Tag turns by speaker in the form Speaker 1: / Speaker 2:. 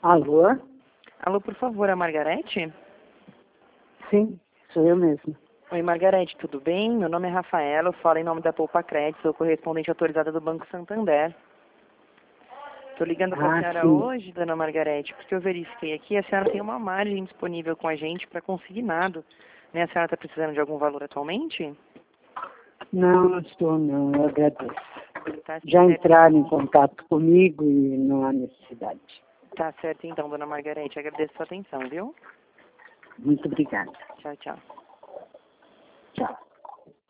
Speaker 1: Alô?
Speaker 2: Alô, por favor, a Margarete?
Speaker 1: Sim, sou eu mesma.
Speaker 2: Oi, Margarete, tudo bem? Meu nome é Rafaela, eu falo em nome da Poupa Crédito, sou correspondente autorizada do Banco Santander. Estou ligando para a senhora
Speaker 1: Sim.
Speaker 2: hoje, dona Margarete, porque eu verifiquei aqui, a senhora tem uma margem disponível com a gente para consignado. Né? A senhora está precisando de algum valor atualmente?
Speaker 1: Não estou, não, eu agradeço.
Speaker 2: Tá
Speaker 1: Já
Speaker 2: certo.
Speaker 1: entraram em contato comigo e não há necessidade.
Speaker 2: Tá certo então, dona Margarete, agradeço a sua atenção, viu?
Speaker 1: Muito obrigada.
Speaker 2: Tchau, tchau.
Speaker 1: Tchau.